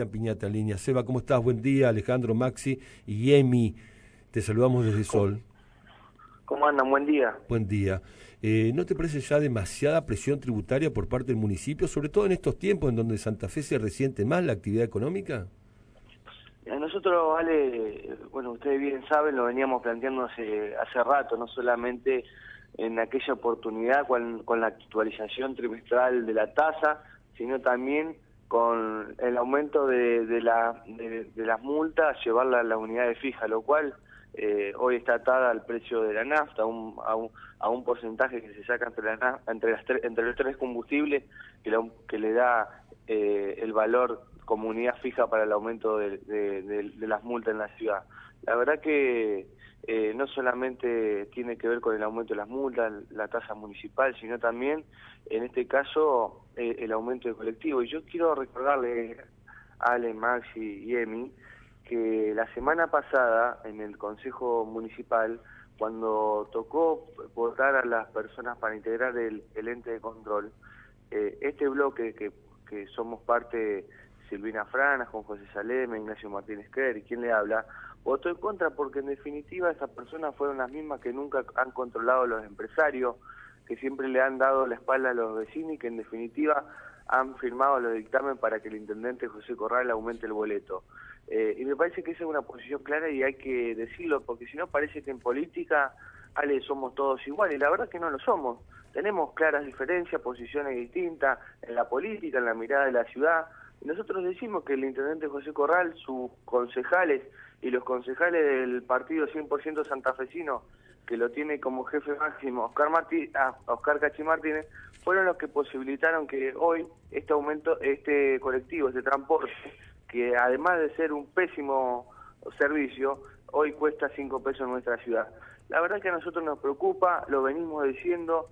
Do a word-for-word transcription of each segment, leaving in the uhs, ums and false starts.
Piñata en línea. Seba, ¿cómo estás? Buen día. Alejandro, Maxi y Emi. Te saludamos desde Sol. ¿Cómo andan? Buen día. Buen día. Eh, ¿No te parece ya demasiada presión tributaria por parte del municipio, sobre todo en estos tiempos en donde Santa Fe se resiente más la actividad económica? A nosotros, Ale, bueno, ustedes bien saben, lo veníamos planteando hace, hace rato, no solamente en aquella oportunidad con, con la actualización trimestral de la tasa, sino también con el aumento de, de, la, de, de las multas, llevarla a las unidades fijas, lo cual eh, hoy está atada al precio de la nafta, a un, a un, a un porcentaje que se saca entre, la, entre, las tres, entre los tres combustibles que, la, que le da eh, el valor como unidad fija para el aumento de, de, de, de las multas en la ciudad. La verdad que eh, no solamente tiene que ver con el aumento de las multas, la tasa municipal, sino también, en este caso, eh, el aumento del colectivo. Y yo quiero recordarle a Ale, Maxi y Emi que la semana pasada, en el Consejo Municipal, cuando tocó votar a las personas para integrar el, el ente de control, eh, este bloque que, que somos parte... Silvina Franas, Juan José Saleme, Ignacio Martínez Quer, y quien le habla, votó en contra porque en definitiva esas personas fueron las mismas que nunca han controlado a los empresarios, que siempre le han dado la espalda a los vecinos y que en definitiva han firmado los dictamen para que el intendente José Corral aumente el boleto. Eh, y me parece que esa es una posición clara y hay que decirlo, porque si no parece que en política, Ale, somos todos iguales, y la verdad es que no lo somos. Tenemos claras diferencias, posiciones distintas en la política, en la mirada de la ciudad. Y nosotros decimos que el intendente José Corral, sus concejales y los concejales del partido cien por ciento santafesino, que lo tiene como jefe máximo Oscar, Martí, ah, Oscar Cachi Martínez, fueron los que posibilitaron que hoy este aumento, este colectivo, este transporte, que además de ser un pésimo servicio, hoy cuesta cinco pesos en nuestra ciudad. La verdad que a nosotros nos preocupa, lo venimos diciendo,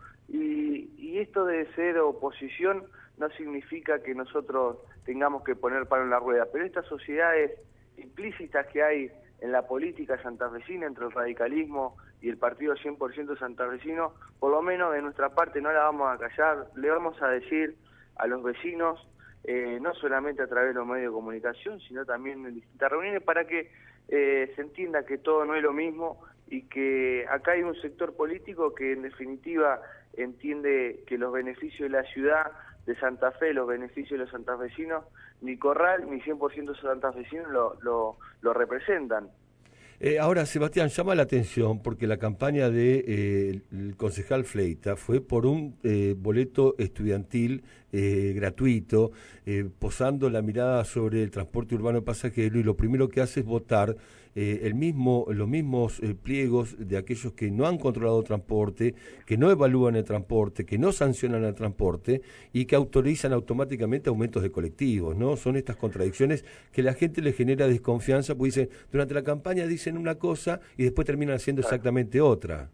y, y esto de ser oposición no significa que nosotros tengamos que poner palo en la rueda, pero estas sociedades implícitas que hay en la política santafesina entre el radicalismo y el partido cien por ciento santafesino, por lo menos de nuestra parte no la vamos a callar, le vamos a decir a los vecinos, eh, no solamente a través de los medios de comunicación, sino también en distintas reuniones, para que eh, se entienda que todo no es lo mismo y que acá hay un sector político que en definitiva entiende que los beneficios de la ciudad de Santa Fe, los beneficios de los santafesinos, ni Corral ni cien por ciento santafesinos lo, lo, lo representan. Eh, ahora, Sebastián, llama la atención porque la campaña del de, eh, concejal Fleita fue por un eh, boleto estudiantil eh, gratuito, eh, posando la mirada sobre el transporte urbano pasajero, y lo primero que hace es votar eh, el mismo, los mismos eh, pliegos de aquellos que no han controlado transporte, que no evalúan el transporte, que no sancionan el transporte y que autorizan automáticamente aumentos de colectivos, ¿no? Son estas contradicciones que la gente le genera desconfianza, porque dicen, durante la campaña dicen una cosa y después terminan haciendo exactamente otra.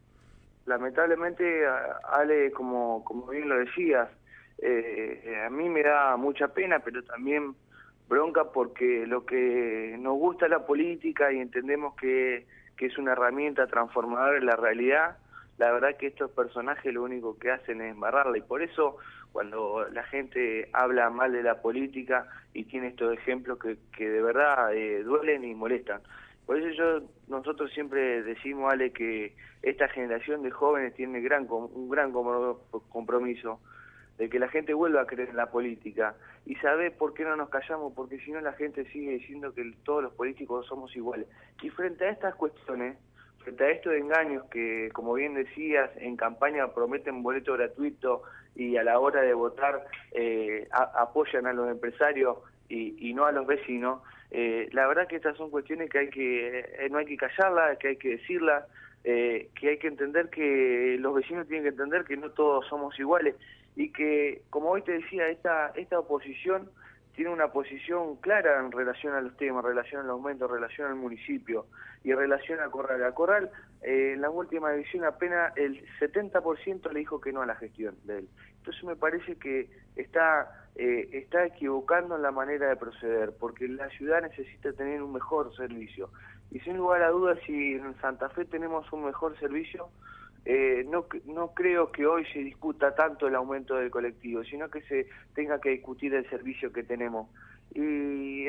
Lamentablemente, Ale, como, como bien lo decías, eh, a mí me da mucha pena, pero también bronca, porque lo que nos gusta es la política y entendemos que, que es una herramienta transformadora en la realidad. La verdad que estos personajes lo único que hacen es embarrarla, y por eso cuando la gente habla mal de la política y tiene estos ejemplos que, que de verdad eh, duelen y molestan. Por eso yo nosotros siempre decimos, Ale, que esta generación de jóvenes tiene gran un gran compromiso de que la gente vuelva a creer en la política. Y sabe por qué no nos callamos, porque si no la gente sigue diciendo que todos los políticos somos iguales. Y frente a estas cuestiones, frente a estos engaños que, como bien decías, en campaña prometen boleto gratuito y a la hora de votar eh, a, apoyan a los empresarios y, y no a los vecinos, eh, la verdad que estas son cuestiones que hay que eh, no hay que callarlas, que hay que decirlas, eh, que hay que entender que los vecinos tienen que entender que no todos somos iguales, y que, como hoy te decía, esta esta oposición tiene una posición clara en relación a los temas, en relación al aumento, en relación al municipio y en relación a Corral. A Corral, eh, en la última edición apenas el setenta por ciento le dijo que no a la gestión de él. Entonces me parece que está eh, está equivocando en la manera de proceder, porque la ciudad necesita tener un mejor servicio. Y sin lugar a dudas, si en Santa Fe tenemos un mejor servicio, Eh, no, no creo que hoy se discuta tanto el aumento del colectivo, sino que se tenga que discutir el servicio que tenemos. Y,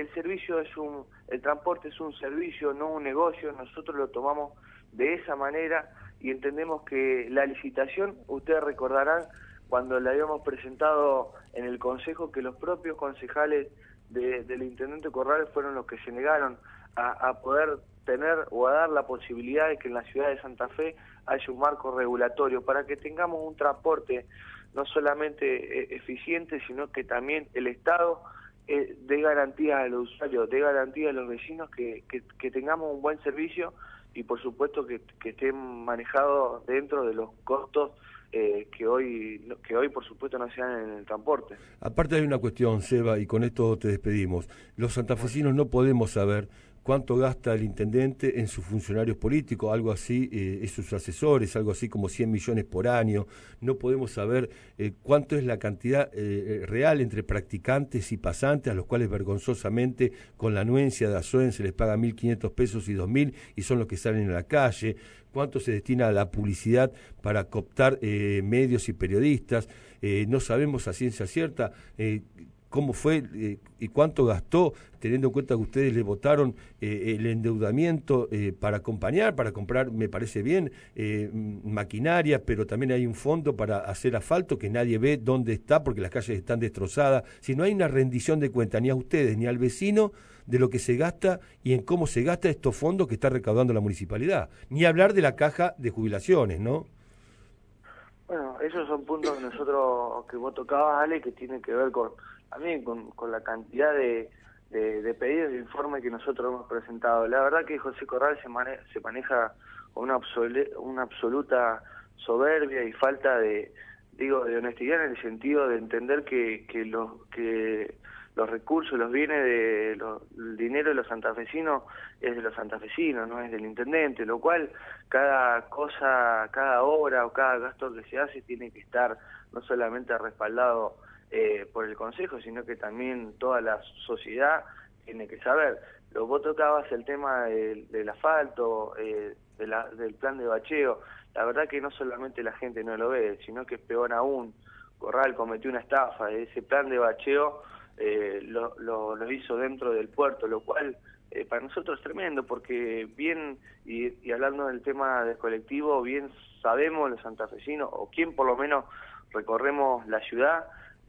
el servicio es un, el transporte es un servicio, no un negocio. Nosotros lo tomamos de esa manera y entendemos que la licitación, ustedes recordarán cuando la habíamos presentado en el Consejo, que los propios concejales de, del Intendente Corrales fueron los que se negaron a, a poder tener o a dar la posibilidad de que en la ciudad de Santa Fe haya un marco regulatorio para que tengamos un transporte no solamente eh, eficiente, sino que también el Estado eh, dé garantías a los usuarios, dé garantías a los vecinos que, que, que tengamos un buen servicio y por supuesto que, que estén manejados dentro de los costos eh, que hoy que hoy por supuesto no se dan en el transporte. Aparte hay una cuestión, Seba, y con esto te despedimos. Los santafesinos no podemos saber cuánto gasta el intendente en sus funcionarios políticos, algo así, eh, en sus asesores, algo así como cien millones por año. No podemos saber eh, cuánto es la cantidad eh, real entre practicantes y pasantes, a los cuales vergonzosamente con la anuencia de ASOEN se les paga mil quinientos pesos y dos mil y son los que salen a la calle. Cuánto se destina a la publicidad para cooptar eh, medios y periodistas. Eh, no sabemos a ciencia cierta eh, cómo fue eh, y cuánto gastó, teniendo en cuenta que ustedes le votaron eh, el endeudamiento eh, para acompañar, para comprar, me parece bien, eh, maquinaria, pero también hay un fondo para hacer asfalto que nadie ve dónde está porque las calles están destrozadas. Si no hay una rendición de cuenta ni a ustedes ni al vecino de lo que se gasta y en cómo se gasta estos fondos que está recaudando la municipalidad. Ni hablar de la caja de jubilaciones, ¿no? Bueno, esos son puntos que nosotros, que vos tocabas, Ale, que tienen que ver con también con, con la cantidad de, de, de pedidos de informe que nosotros hemos presentado. La verdad que José Corral se, mane, se maneja con una, absole, una absoluta soberbia y falta de, digo, de honestidad en el sentido de entender que, que, los, que los recursos, los bienes, de los, el dinero de los santafesinos es de los santafesinos, no es del intendente, lo cual cada cosa, cada obra o cada gasto que se hace tiene que estar no solamente respaldado Eh, por el Consejo, sino que también toda la sociedad tiene que saber. Lo vos tocabas el tema del, del asfalto, eh, de la, del plan de bacheo. La verdad que no solamente la gente no lo ve, sino que es peor aún. Corral cometió una estafa. Ese plan de bacheo eh, lo, lo, lo hizo dentro del puerto, lo cual eh, para nosotros es tremendo, porque bien, y, y hablando del tema del colectivo, bien sabemos los santafesinos, o quien por lo menos recorremos la ciudad,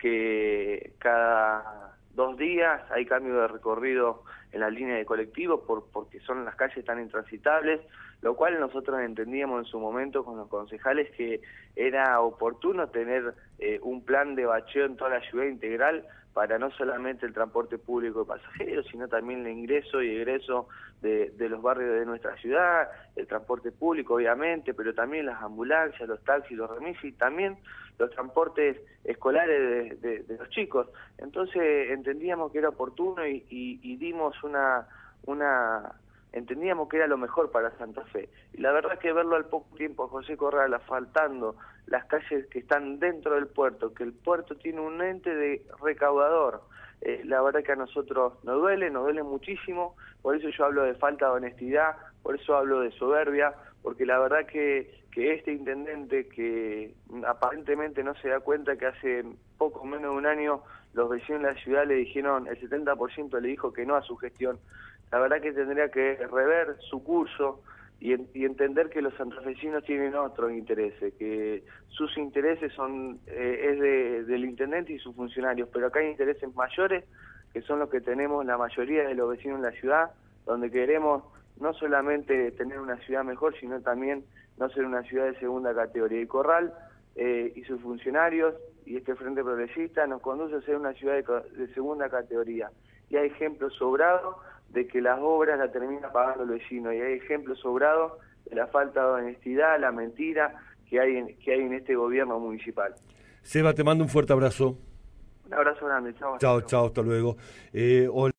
que cada dos días hay cambio de recorrido en la línea de colectivo por, porque son las calles tan intransitables, lo cual nosotros entendíamos en su momento con los concejales que era oportuno tener eh, un plan de bacheo en toda la ciudad integral para no solamente el transporte público de pasajeros, sino también el ingreso y egreso de, de los barrios de nuestra ciudad, el transporte público obviamente, pero también las ambulancias, los taxis, los remises y también los transportes escolares de, de, de los chicos. Entonces entendíamos que era oportuno y, y, y dimos una, una, entendíamos que era lo mejor para Santa Fe. Y la verdad que verlo al poco tiempo a José Corral asfaltando las calles que están dentro del puerto, que el puerto tiene un ente de recaudador, eh, la verdad que a nosotros nos duele, nos duele muchísimo, por eso yo hablo de falta de honestidad, por eso hablo de soberbia, porque la verdad que, que este intendente que aparentemente no se da cuenta que hace poco menos de un año los vecinos de la ciudad le dijeron, el setenta por ciento le dijo que no a su gestión, la verdad que tendría que rever su curso y, y entender que los santafesinos tienen otros intereses, que sus intereses son eh, es de, del intendente y sus funcionarios, pero acá hay intereses mayores que son los que tenemos la mayoría de los vecinos de la ciudad, donde queremos no solamente tener una ciudad mejor, sino también no ser una ciudad de segunda categoría. Y Corral eh, y sus funcionarios y este Frente Progresista nos conduce a ser una ciudad de, de segunda categoría. Y hay ejemplos sobrados de que las obras las termina pagando el vecino, y hay ejemplos sobrados de la falta de honestidad, la mentira que hay en, que hay en este gobierno municipal. Seba, te mando un fuerte abrazo. Un abrazo grande, chao. Chao, chao, hasta luego. Eh, hola.